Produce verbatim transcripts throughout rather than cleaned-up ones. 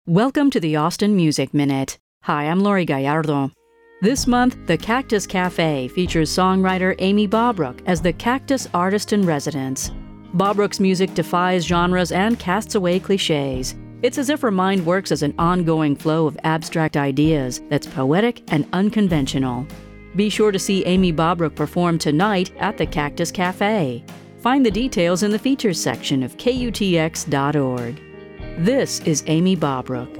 Welcome to the Austin Music Minute. Hi, I'm Lori Gallardo. This month, the Cactus Cafe features songwriter Amy Bobrook as the Cactus Artist-in-Residence. Bobrook's music defies genres and casts away cliches. It's as if her mind works as an ongoing flow of abstract ideas that's poetic and unconventional. Be sure to see Amy Bobrook perform tonight at the Cactus Cafe. Find the details in the features section of K U T X dot org. This is Amy Bobrook.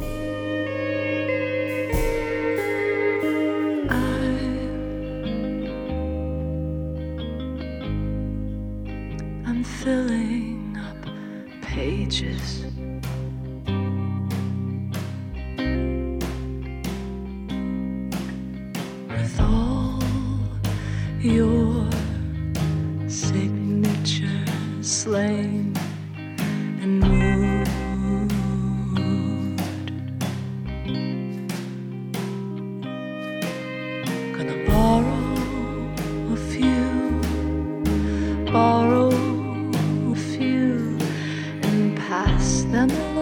I'm filling up pages with all your signatures slain and moved. Gonna borrow a few, borrow a few and pass them along.